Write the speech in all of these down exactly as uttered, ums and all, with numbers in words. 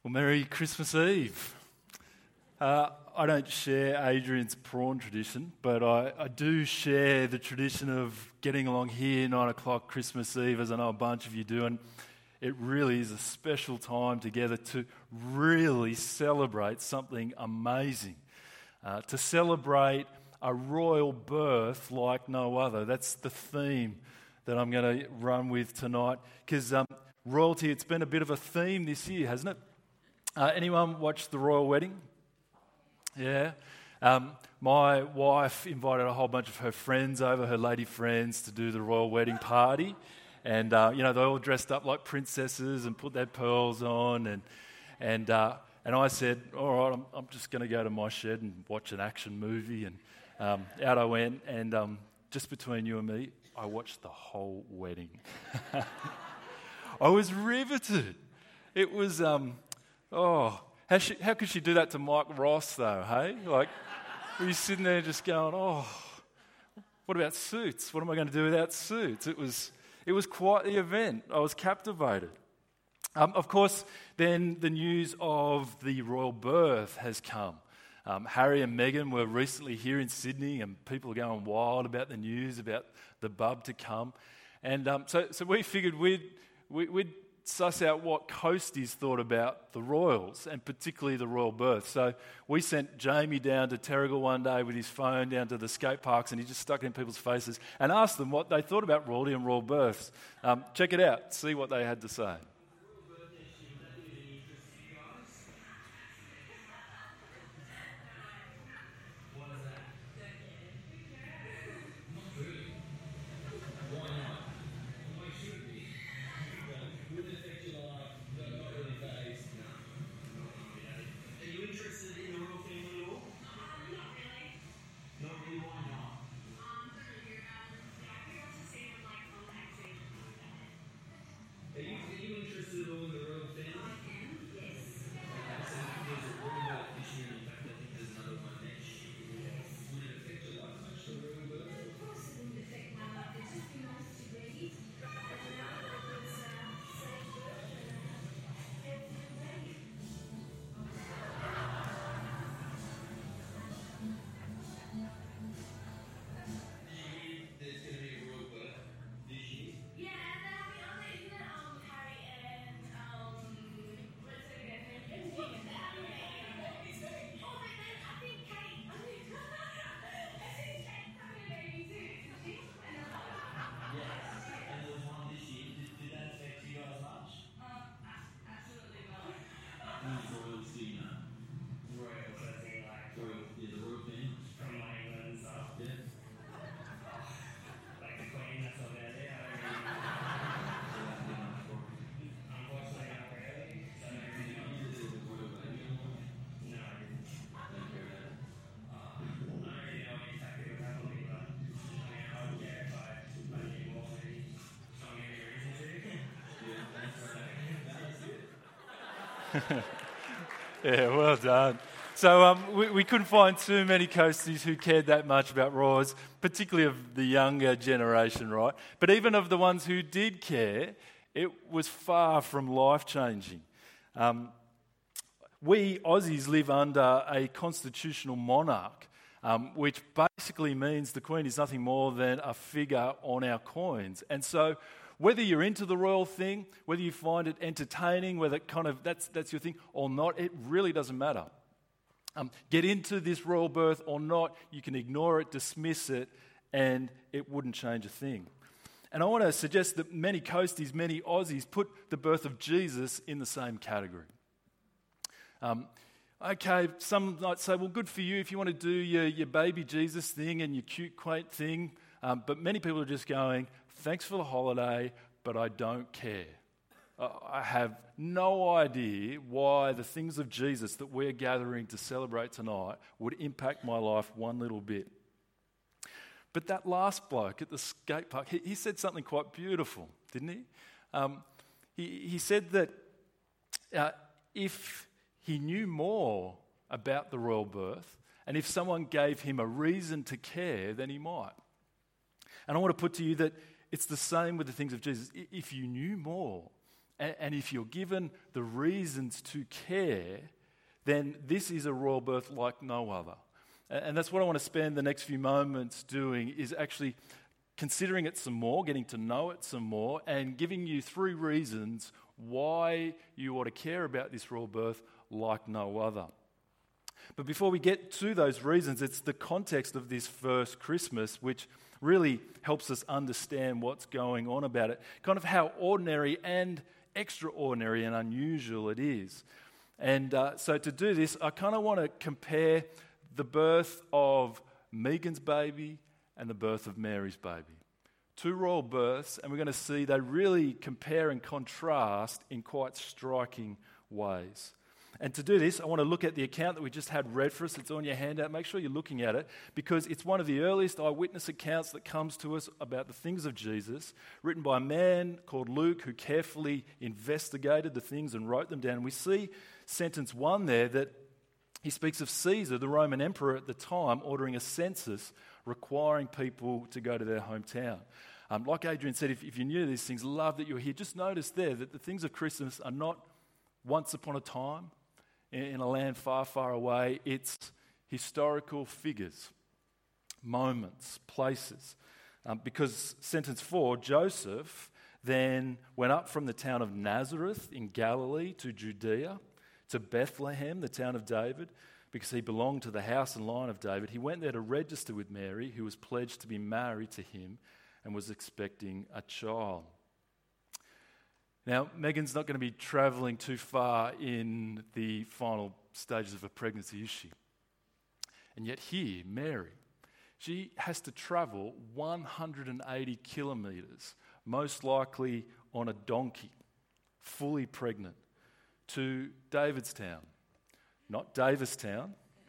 Well, Merry Christmas Eve. Uh, I don't share Adrian's prawn tradition, but I, I do share the tradition of getting along here nine o'clock Christmas Eve, as I know a bunch of you do, and it really is a special time together to really celebrate something amazing, uh, to celebrate a royal birth like no other. That's the theme that I'm going to run with tonight, because um, royalty, it's been a bit of a theme this year, hasn't it? Uh, anyone watch The Royal Wedding? Yeah. Um, my wife invited a whole bunch of her friends over, her lady friends, to do the royal wedding party. And, uh, you know, they all dressed up like princesses and put their pearls on. And and uh, and I said, all right, I'm, I'm just going to go to my shed and watch an action movie. And um, out I went. And um, just between you and me, I watched the whole wedding. I was riveted. It was... Um, Oh, how, she, how could she do that to Mike Ross, though, hey? Like, were you sitting there just going, oh, what about Suits? What am I going to do without Suits? It was it was quite the event. I was captivated. Um, of course, then the news of the royal birth has come. Um, Harry and Meghan were recently here in Sydney, and people are going wild about the news about the bub to come. And um, so, so we figured we'd, we, we'd suss out what coasties thought about the royals, and particularly the royal birth. So we sent Jamie down to Terrigal one day with his phone down to the skate parks, and he just stuck it in people's faces and asked them what they thought about royalty and royal births. Um, check it out, see what they had to say. Yeah, well done. So um, we, we couldn't find too many coasties who cared that much about royals, particularly of the younger generation, right? But even of the ones who did care, it was far from life-changing. Um, we Aussies live under a constitutional monarch, um, which basically means the Queen is nothing more than a figure on our coins. And so whether you're into the royal thing, whether you find it entertaining, whether kind of that's that's your thing or not, it really doesn't matter. Um, get into this royal birth or not, you can ignore it, dismiss it, and it wouldn't change a thing. And I want to suggest that many coasties, many Aussies, put the birth of Jesus in the same category. Um, okay, some might say, well, good for you if you want to do your, your baby Jesus thing and your cute, quaint thing. Um, but many people are just going, thanks for the holiday, but I don't care. I have no idea why the things of Jesus that we're gathering to celebrate tonight would impact my life one little bit. But that last bloke at the skate park, he, he said something quite beautiful, didn't he? Um, he, he said that uh, if he knew more about the royal birth, and if someone gave him a reason to care, then he might. And I want to put to you that it's the same with the things of Jesus. If you knew more, And, and if you're given the reasons to care, then this is a royal birth like no other. And, and that's what I want to spend the next few moments doing, is actually considering it some more, getting to know it some more, and giving you three reasons why you ought to care about this royal birth like no other. But before we get to those reasons, it's the context of this first Christmas which really helps us understand what's going on about it, kind of how ordinary and extraordinary and unusual it is. And uh, so to do this, I kind of want to compare the birth of Megan's baby and the birth of Mary's baby. Two royal births, and we're going to see they really compare and contrast in quite striking ways. And to do this, I want to look at the account that we just had read for us. It's on your handout. Make sure you're looking at it, because it's one of the earliest eyewitness accounts that comes to us about the things of Jesus, written by a man called Luke, who carefully investigated the things and wrote them down. And we see sentence one there that he speaks of Caesar, the Roman emperor at the time, ordering a census requiring people to go to their hometown. Um, like Adrian said, if, if you're new to these things, love that you're here. Just notice there that the things of Christmas are not once upon a time in, in a land far, far away. It's historical figures, moments, places. Um, because sentence four, Joseph then went up from the town of Nazareth in Galilee to Judea, to Bethlehem, the town of David, because he belonged to the house and line of David. He went there to register with Mary, who was pledged to be married to him and was expecting a child. Now, Megan's not going to be travelling too far in the final stages of her pregnancy, is she? And yet here, Mary, she has to travel one hundred eighty kilometres, most likely on a donkey, fully pregnant, to Davidstown. Not Davistown,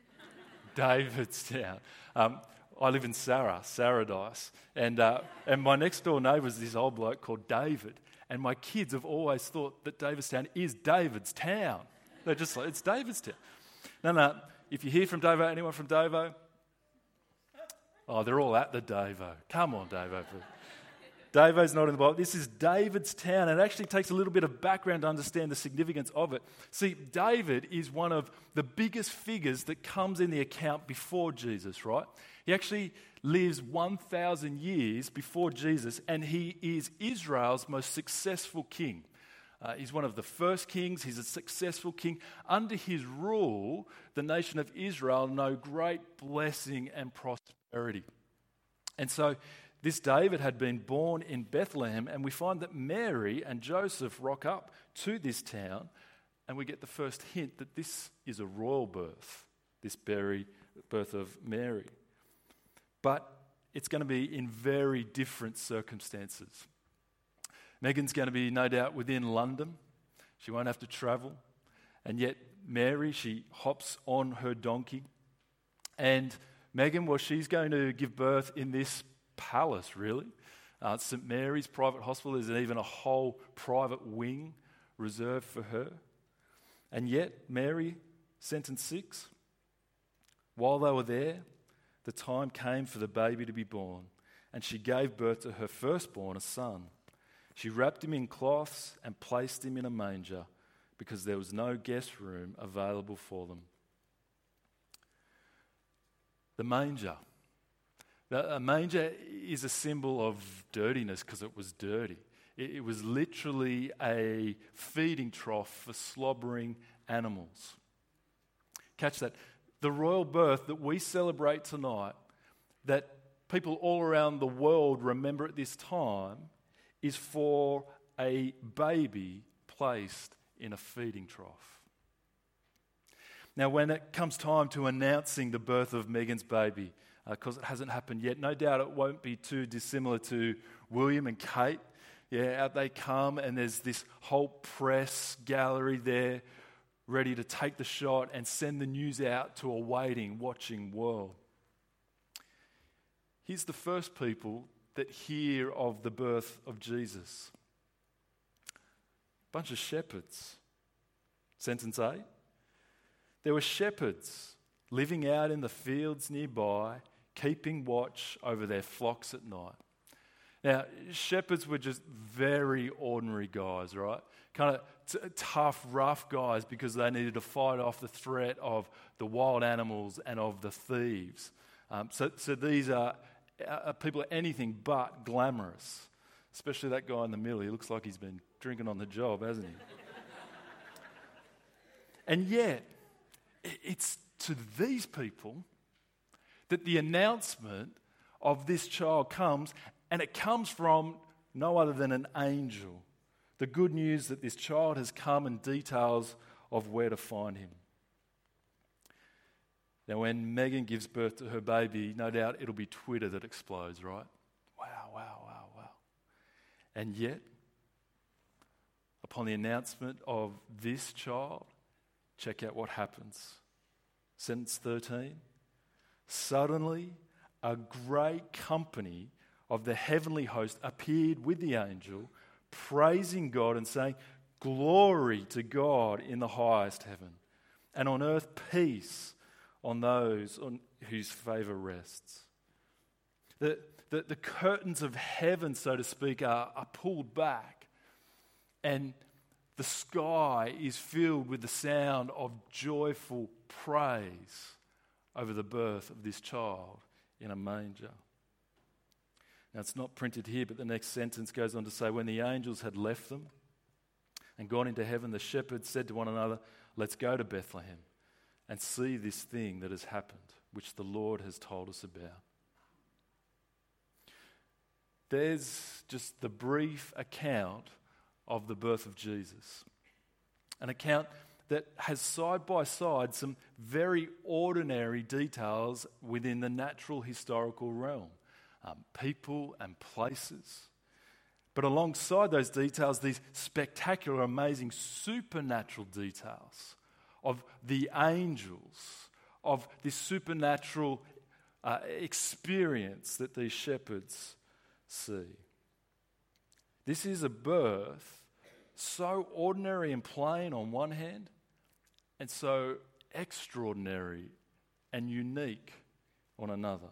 Davidstown. Um, I live in Sarah, Saradice, and uh, and my next door neighbour is this old bloke called David, and my kids have always thought that Davidstown is David's town. They're just like, it's Davidstown. No, no, if you hear from Davo, anyone from Davo? Oh, they're all at the Davo. Come on, Davo. Davo's not in the Bible. This is David's town, and it actually takes a little bit of background to understand the significance of it. See, David is one of the biggest figures that comes in the account before Jesus, right? He actually lives one thousand years before Jesus, and he is Israel's most successful king. Uh, he's one of the first kings. He's a successful king. Under his rule, the nation of Israel know great blessing and prosperity. And so this David had been born in Bethlehem, and we find that Mary and Joseph rock up to this town, and we get the first hint that this is a royal birth, this birth of Mary. But it's going to be in very different circumstances. Megan's going to be, no doubt, within London. She won't have to travel. And yet Mary, she hops on her donkey. And Megan, well, she's going to give birth in this palace, really. Uh, Saint Mary's private hospital. There's even a whole private wing reserved for her. And yet, Mary, sentence six, while they were there, the time came for the baby to be born, and she gave birth to her firstborn, a son. She wrapped him in cloths and placed him in a manger, because there was no guest room available for them. The manger. A manger is a symbol of dirtiness because it was dirty. It was literally a feeding trough for slobbering animals. Catch that. The royal birth that we celebrate tonight, that people all around the world remember at this time, is for a baby placed in a feeding trough. Now, when it comes time to announcing the birth of Megan's baby, because uh, it hasn't happened yet, no doubt it won't be too dissimilar to William and Kate. Yeah, out they come, and there's this whole press gallery there ready to take the shot and send the news out to a waiting, watching world. Here's the first people that hear of the birth of Jesus. Bunch of shepherds. Sentence eight. There were shepherds living out in the fields nearby, keeping watch over their flocks at night. Now, shepherds were just very ordinary guys, right? Kind of t- tough, rough guys because they needed to fight off the threat of the wild animals and of the thieves. Um, so, so these are, are people anything but glamorous, especially that guy in the middle. He looks like he's been drinking on the job, hasn't he? And yet, it's to these people that the announcement of this child comes, and it comes from no other than an angel. The good news that this child has come and details of where to find him. Now, when Megan gives birth to her baby, no doubt it'll be Twitter that explodes, right? Wow, wow, wow, wow. And yet, upon the announcement of this child, check out what happens. Sentence thirteen. Suddenly, a great company of the heavenly host appeared with the angel, praising God and saying, "Glory to God in the highest heaven, and on earth peace on those on whose favour rests." The, the, the curtains of heaven, so to speak, are, are pulled back, and the sky is filled with the sound of joyful praise over the birth of this child in a manger. Now, it's not printed here, but the next sentence goes on to say, when the angels had left them and gone into heaven, the shepherds said to one another, "Let's go to Bethlehem and see this thing that has happened, which the Lord has told us about." There's just the brief account of the birth of Jesus. An account that has side by side some very ordinary details within the natural historical realm. Um, people and places. But alongside those details, these spectacular, amazing, supernatural details of the angels, of this supernatural uh, experience that these shepherds see. This is a birth so ordinary and plain on one hand, and so extraordinary and unique on another.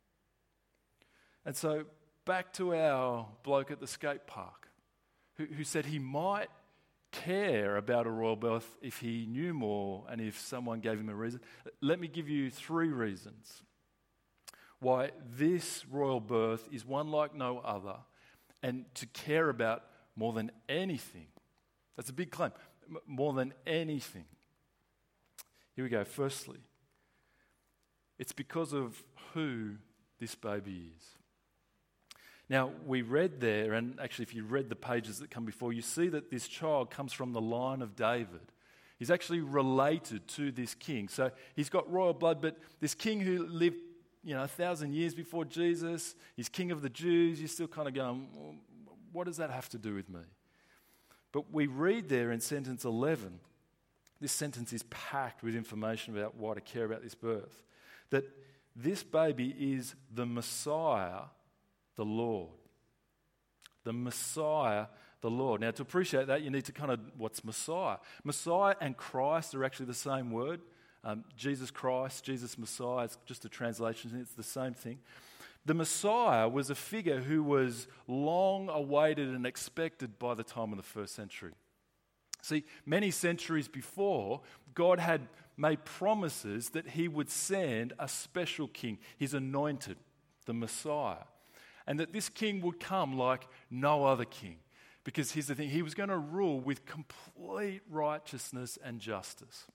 And so back to our bloke at the skate park who, who said he might care about a royal birth if he knew more and if someone gave him a reason. Let me give you three reasons why this royal birth is one like no other and to care about more than anything. That's a big claim. M- more than anything. Here we go. Firstly, it's because of who this baby is. Now, we read there, and actually if you read the pages that come before, you see that this child comes from the line of David. He's actually related to this king. So he's got royal blood, but this king who lived, you know, a thousand years before Jesus, he's king of the Jews, you're still kind of going, well, what does that have to do with me? But we read there in sentence eleven, this sentence is packed with information about why to care about this birth, that this baby is the Messiah, the Lord. The Messiah, the Lord. Now, to appreciate that, you need to kind of, what's Messiah? Messiah and Christ are actually the same word. Um, Jesus Christ, Jesus Messiah, it's just a translation, it's the same thing. The Messiah was a figure who was long awaited and expected by the time of the first century. See, many centuries before, God had made promises that he would send a special king, his anointed, the Messiah. And that this king would come like no other king. Because here's the thing, he was going to rule with complete righteousness and justice.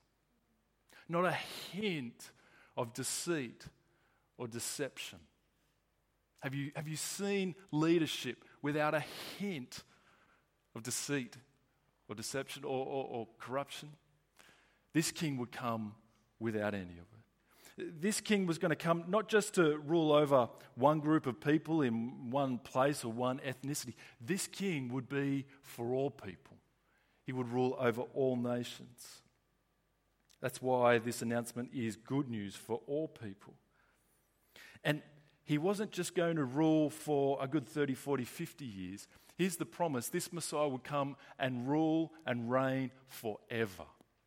Not a hint of deceit or deception. Have you, have you seen leadership without a hint of deceit or deception or, or, or corruption? This king would come without any of it. This king was going to come not just to rule over one group of people in one place or one ethnicity. This king would be for all people. He would rule over all nations. That's why this announcement is good news for all people. And he wasn't just going to rule for a good thirty, forty, fifty years. Here's the promise. This Messiah would come and rule and reign forever.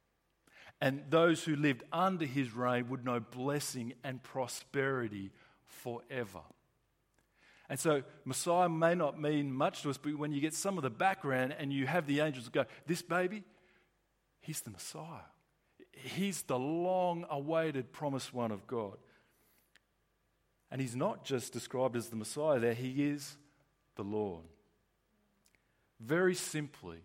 And those who lived under his reign would know blessing and prosperity forever. And so Messiah may not mean much to us, but when you get some of the background and you have the angels go, this baby, he's the Messiah. He's the long-awaited promised one of God. And he's not just described as the Messiah there, he is the Lord. Very simply,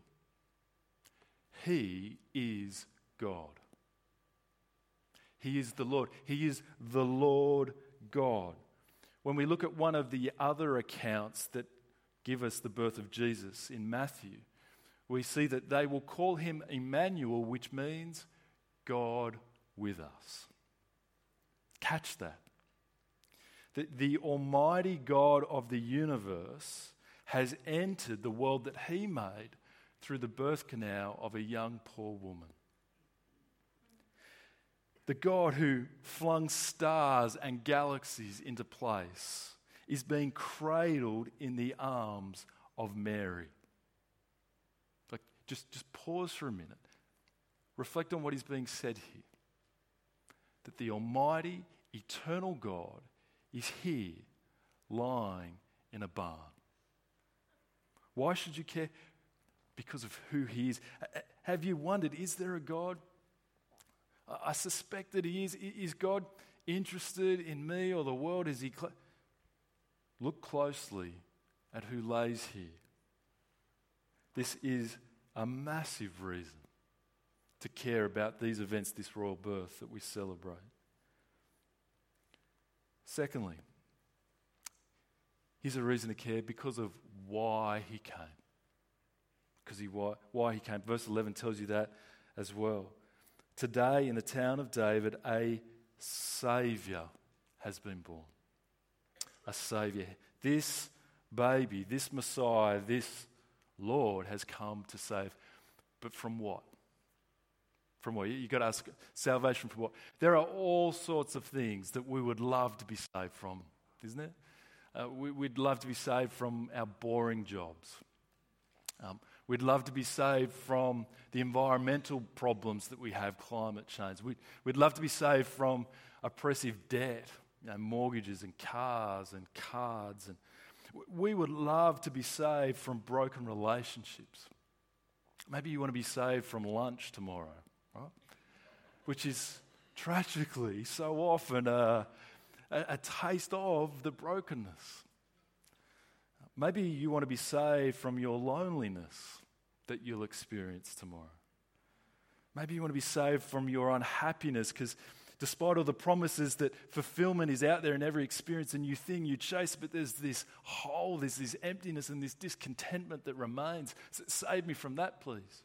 he is God. He is the Lord. He is the Lord God. When we look at one of the other accounts that give us the birth of Jesus in Matthew, we see that they will call him Emmanuel, which means God with us. Catch that. The, the Almighty God of the universe has entered the world that he made through the birth canal of a young poor woman. The God who flung stars and galaxies into place is being cradled in the arms of Mary. Like, just, just pause for a minute. Reflect on what is being said here. That the Almighty, eternal God is here, lying in a barn. Why should you care? Because of who he is. Have you wondered, is there a God? I suspect that he is. Is God interested in me or the world? Is he? Cl- Look closely at who lays here. This is a massive reason to care about these events, this royal birth that we celebrate. Secondly, here's a reason to care because of why he came. Because he why, why he came. Verse eleven tells you that as well. Today in the town of David, a Saviour has been born. A Saviour. This baby, this Messiah, this Lord has come to save. But from what? From what? You've got to ask, salvation from what? There are all sorts of things that we would love to be saved from, isn't it? Uh, we, we'd love to be saved from our boring jobs. Um, we'd love to be saved from the environmental problems that we have, climate change. We'd, we'd love to be saved from oppressive debt, you know, mortgages and cars and cards. And we would love to be saved from broken relationships. Maybe you want to be saved from lunch tomorrow, right? Which is tragically so often a, a, a taste of the brokenness. Maybe you want to be saved from your loneliness that you'll experience tomorrow. Maybe you want to be saved from your unhappiness because despite all the promises that fulfillment is out there in every experience and new thing you chase, but there's this hole, there's this emptiness and this discontentment that remains. Save me from that, please.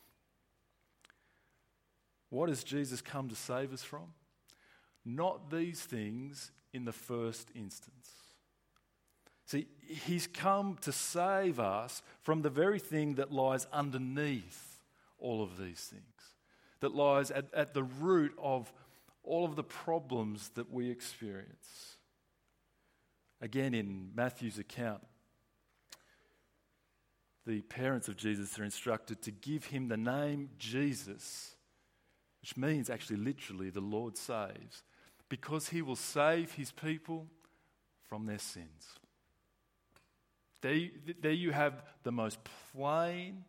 What has Jesus come to save us from? Not these things in the first instance. See, he's come to save us from the very thing that lies underneath all of these things, that lies at, at the root of all of the problems that we experience. Again, in Matthew's account, the parents of Jesus are instructed to give him the name Jesus, which means actually literally the Lord saves, because he will save his people from their sins. There you, there you have the most plain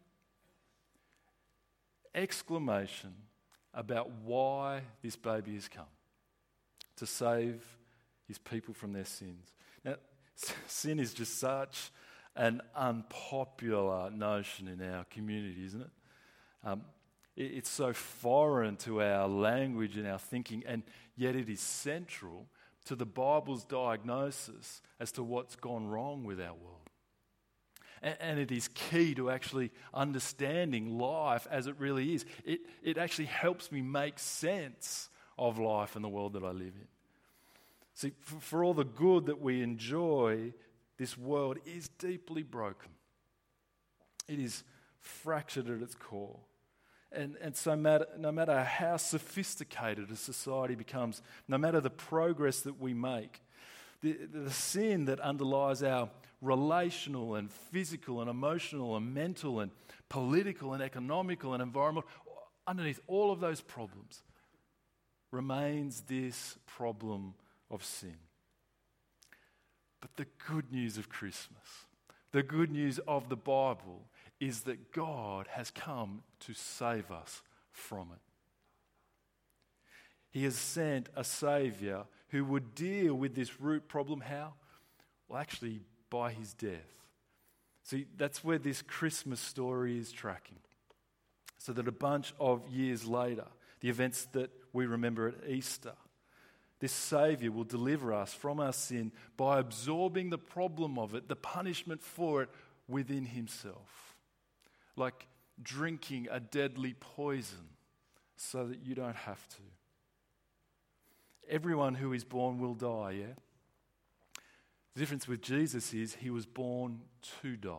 exclamation about why this baby has come, to save his people from their sins. Now, sin is just such an unpopular notion in our community, isn't it? Um, it it's so foreign to our language and our thinking, and yet it is central to the Bible's diagnosis as to what's gone wrong with our world. And it is key to actually understanding life as it really is. It, it actually helps me make sense of life and the world that I live in. See, for, for all the good that we enjoy, this world is deeply broken. It is fractured at its core. And, and so matter, no matter how sophisticated a society becomes, no matter the progress that we make, the, the sin that underlies our relational and physical and emotional and mental and political and economical and environmental, underneath all of those problems remains this problem of sin. But the good news of Christmas, the good news of the Bible, is that God has come to save us from it. He has sent a Saviour who would deal with this root problem. How? Well, actually, by his death. See, that's where this Christmas story is tracking. So that a bunch of years later, the events that we remember at Easter, this Saviour will deliver us from our sin by absorbing the problem of it, the punishment for it, within himself. Like drinking a deadly poison so that you don't have to. Everyone who is born will die, yeah? The difference with Jesus is he was born to die.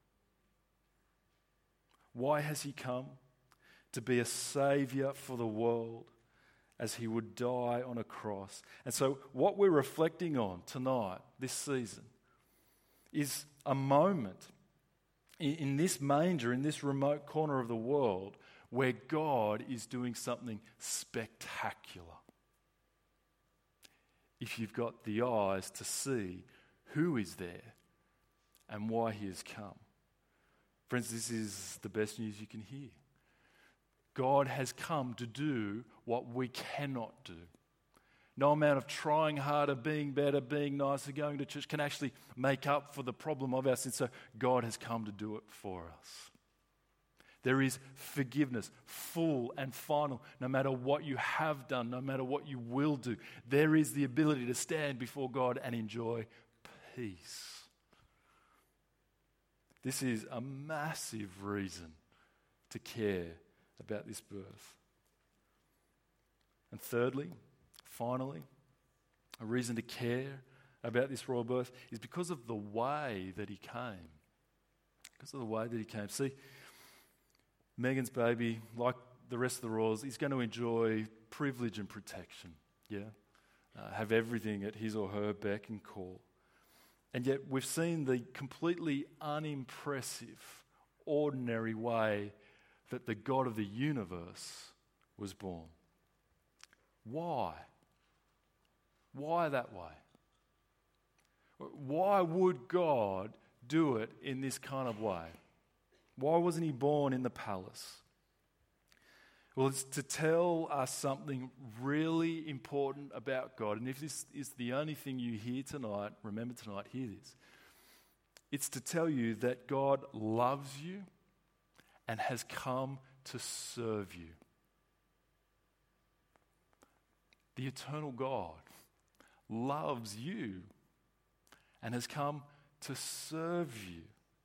Why has he come? To be a saviour for the world as he would die on a cross. And so what we're reflecting on tonight, this season, is a moment in, in this manger, in this remote corner of the world, where God is doing something spectacular. If you've got the eyes to see who is there and why he has come. Friends, this is the best news you can hear. God has come to do what we cannot do. No amount of trying harder, being better, being nicer, going to church can actually make up for the problem of our sin. So God has come to do it for us. There is forgiveness, full and final, no matter what you have done, no matter what you will do. There is the ability to stand before God and enjoy peace. This is a massive reason to care about this birth. And thirdly, finally, a reason to care about this royal birth is because of the way that he came. Because of the way that he came. See, Meghan's baby, like the rest of the royals, is going to enjoy privilege and protection, yeah? Uh, have everything at his or her beck and call. And yet we've seen the completely unimpressive, ordinary way that the God of the universe was born. Why? Why that way? Why would God do it in this kind of way? Why wasn't he born in the palace? Well, it's to tell us something really important about God. And if this is the only thing you hear tonight, remember tonight, hear this. It's to tell you that God loves you and has come to serve you. The eternal God loves you and has come to serve you.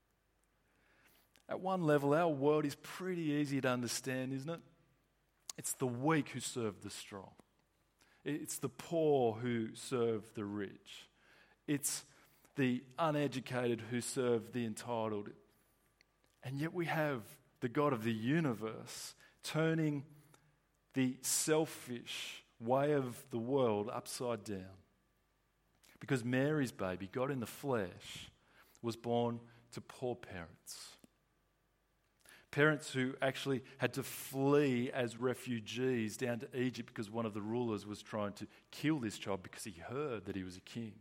At one level, our world is pretty easy to understand, isn't it? It's the weak who serve the strong. It's the poor who serve the rich. It's the uneducated who serve the entitled. And yet we have the God of the universe turning the selfish way of the world upside down. Because Mary's baby, God in the flesh, was born to poor parents. Parents who actually had to flee as refugees down to Egypt because one of the rulers was trying to kill this child because he heard that he was a king.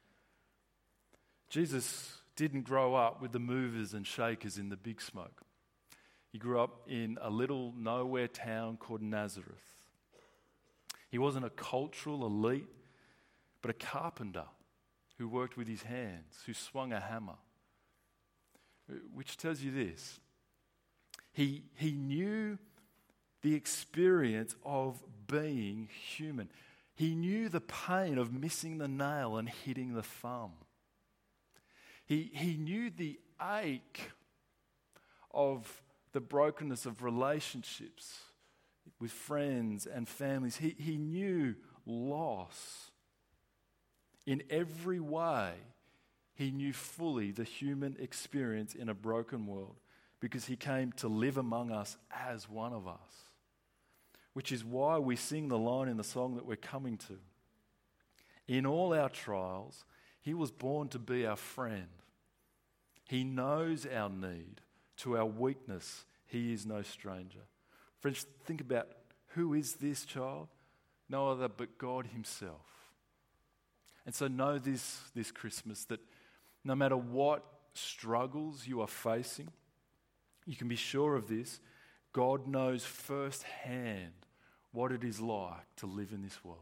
Jesus didn't grow up with the movers and shakers in the big smoke. He grew up in a little nowhere town called Nazareth. He wasn't a cultural elite, but a carpenter who worked with his hands, who swung a hammer. Which tells you this. He, he knew the experience of being human. He knew the pain of missing the nail and hitting the thumb. He, he knew the ache of the brokenness of relationships with friends and families. He, he knew loss. In every way, he knew fully the human experience in a broken world, because he came to live among us as one of us. Which is why we sing the line in the song that we're coming to. In all our trials, he was born to be our friend. He knows our need. To our weakness, he is no stranger. Friends, think about, who is this child? No other but God himself. And so know this this Christmas, that no matter what struggles you are facing, you can be sure of this: God knows firsthand what it is like to live in this world.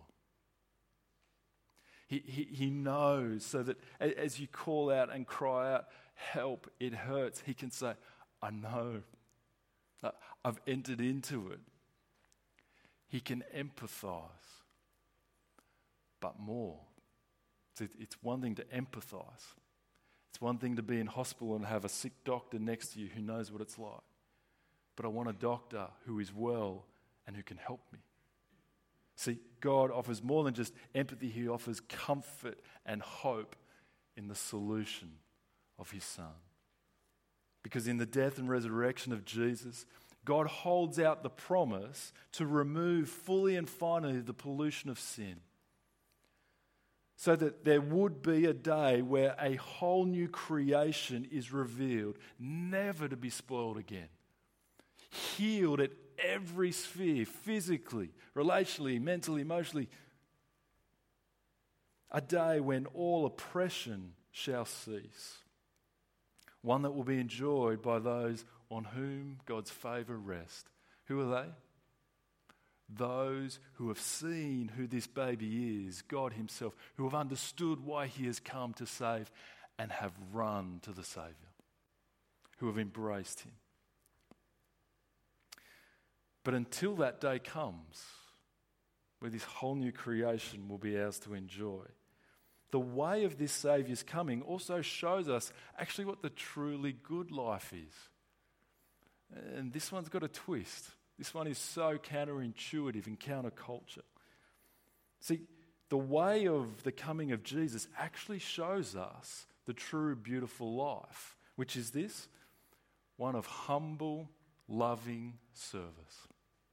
He, he, he knows, so that as you call out and cry out, help, it hurts, he can say, I know. I've entered into it. He can empathize. But more. It's one thing to empathize. It's one thing to be in hospital and have a sick doctor next to you who knows what it's like. But I want a doctor who is well and who can help me. See, God offers more than just empathy. He offers comfort and hope in the solution of his Son. Because in the death and resurrection of Jesus, God holds out the promise to remove fully and finally the pollution of sin, so that there would be a day where a whole new creation is revealed, never to be spoiled again. Healed at every sphere, physically, relationally, mentally, emotionally. A day when all oppression shall cease. One that will be enjoyed by those on whom God's favour rests. Who are they? Those who have seen who this baby is, God himself, who have understood why he has come to save and have run to the Saviour, who have embraced him. But until that day comes, where this whole new creation will be ours to enjoy, the way of this Saviour's coming also shows us actually what the truly good life is. And this one's got a twist. This one is so counterintuitive and counterculture. See, the way of the coming of Jesus actually shows us the true beautiful life, which is this: one of humble, loving service.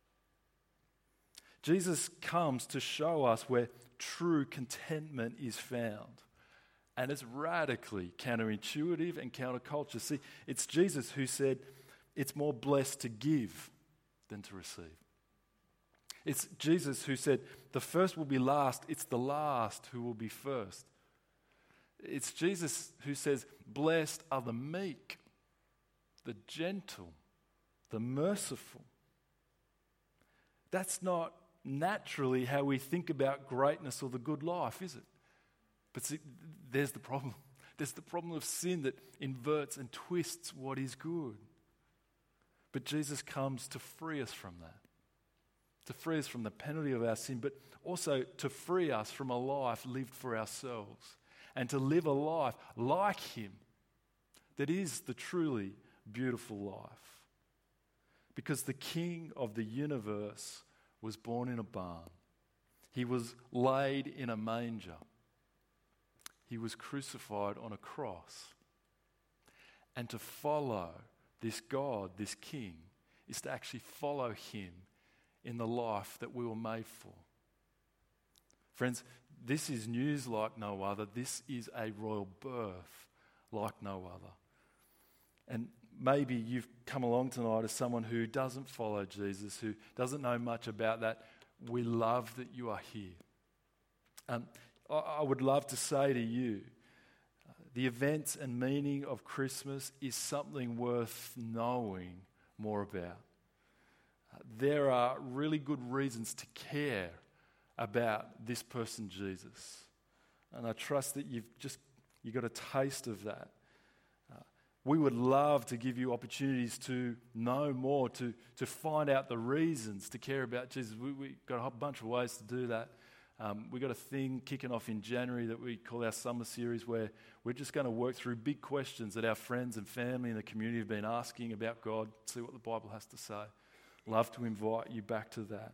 Jesus comes to show us where true contentment is found. And it's radically counterintuitive and counterculture. See, it's Jesus who said, it's more blessed to give than to receive. It's Jesus who said, the first will be last, it's the last who will be first. It's Jesus who says, blessed are the meek, the gentle, the merciful. That's not naturally how we think about greatness or the good life, is it? But see, there's the problem. There's the problem of sin that inverts and twists what is good. But Jesus comes to free us from that, to free us from the penalty of our sin, but also to free us from a life lived for ourselves and to live a life like him that is the truly beautiful life. Because the King of the universe was born in a barn. He was laid in a manger. He was crucified on a cross. And to follow this God, this King, is to actually follow him in the life that we were made for. Friends, this is news like no other. This is a royal birth like no other. And maybe you've come along tonight as someone who doesn't follow Jesus, who doesn't know much about that. We love that you are here. Um, I, I would love to say to you, uh, the events and meaning of Christmas is something worth knowing more about. Uh, there are really good reasons to care about this person, Jesus. And I trust that you've just you got a taste of that. We would love to give you opportunities to know more, to, to find out the reasons to care about Jesus. We, we've got a whole bunch of ways to do that. Um, we've got a thing kicking off in January that we call our summer series, where we're just going to work through big questions that our friends and family and the community have been asking about God, see what the Bible has to say. Love to invite you back to that.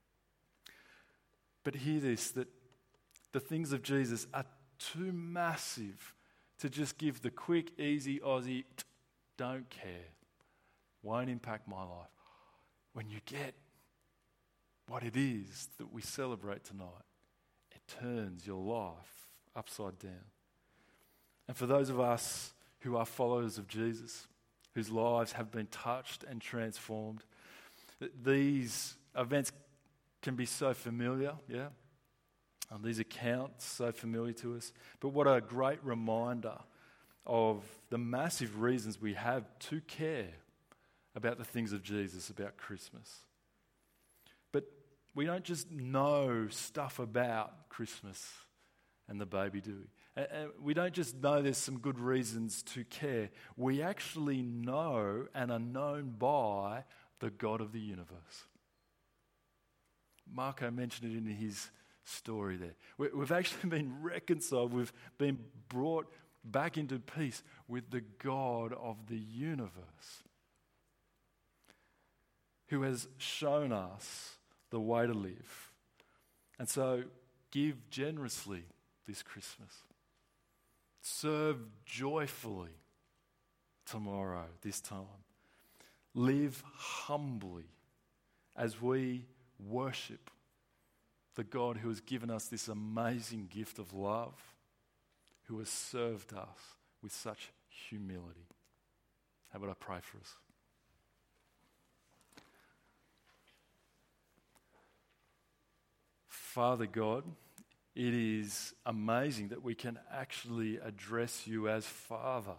But hear this, that the things of Jesus are too massive to just give the quick, easy Aussie, don't care, won't impact my life. When you get what it is that we celebrate tonight, it turns your life upside down. And for those of us who are followers of Jesus, whose lives have been touched and transformed, these events can be so familiar, yeah? Um, these accounts so familiar to us, but what a great reminder of the massive reasons we have to care about the things of Jesus, about Christmas. But we don't just know stuff about Christmas and the baby, do we? And we don't just know there's some good reasons to care. We actually know and are known by the God of the universe. Marco mentioned it in his story there. We- We've actually been reconciled. We've been brought back into peace with the God of the universe, who has shown us the way to live. And so give generously this Christmas. Serve joyfully tomorrow, this time. Live humbly as we worship the God who has given us this amazing gift of love, who has served us with such humility. How about I pray for us? Father God, it is amazing that we can actually address you as Father.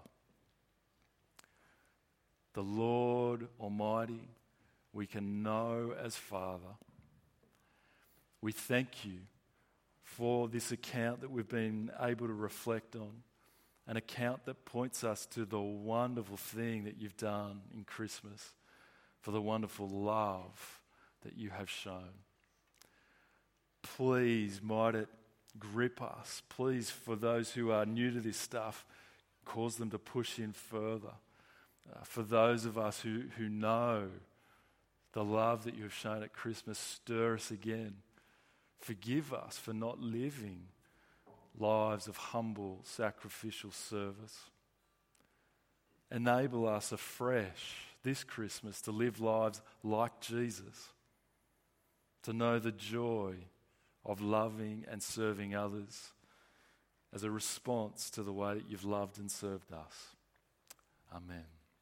The Lord Almighty, we can know as Father. We thank you for this account that we've been able to reflect on, an account that points us to the wonderful thing that you've done in Christmas, for the wonderful love that you have shown. Please, might it grip us. Please, for those who are new to this stuff, cause them to push in further. Uh, for those of us who, who know the love that you have shown at Christmas, stir us again. Forgive us for not living lives of humble, sacrificial service. Enable us afresh this Christmas to live lives like Jesus, to know the joy of loving and serving others as a response to the way that you've loved and served us. Amen.